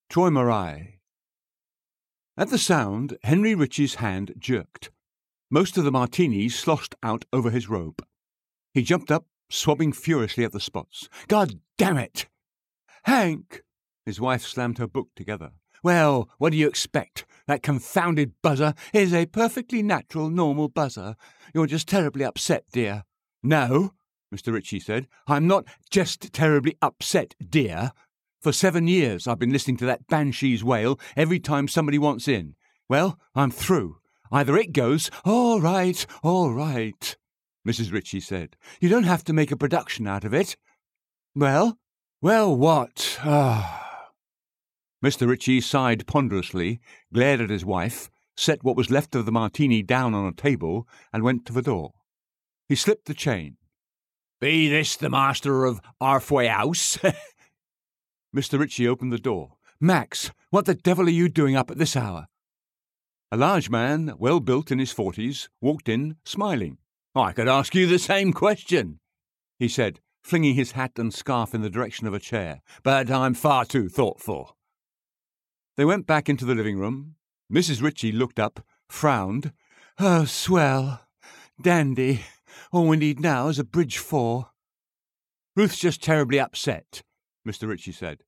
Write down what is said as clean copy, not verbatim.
Troy Marai. At the sound, Henry Ritchie's hand jerked. Most of the martini sloshed out over his robe. He jumped up, swabbing furiously at the spots. God damn it! Hank! His wife slammed her book together. Well, what do you expect? That confounded buzzer is a perfectly natural, normal buzzer. You're just terribly upset, dear. No, Mr. Ritchie said. I'm not just terribly upset, dear. For 7 years I've been listening to that Banshee's wail every time somebody wants in. Well, I'm through. Either it goes, all right, Mrs. Ritchie said. You don't have to make a production out of it. Well, what? Mr. Ritchie sighed ponderously, glared at his wife, set what was left of the martini down on a table, and went to the door. He slipped the chain. Be this the master of Arfway House? Mr. Ritchie opened the door. Max, what the devil are you doing up at this hour? A large man, well built in his 40s, walked in, smiling. I could ask you the same question, he said, flinging his hat and scarf in the direction of a chair, but I'm far too thoughtful. They went back into the living room. Mrs. Ritchie looked up, frowned. Oh, swell. Dandy. All we need now is a bridge 4. Ruth's just terribly upset, Mr. Ritchie said.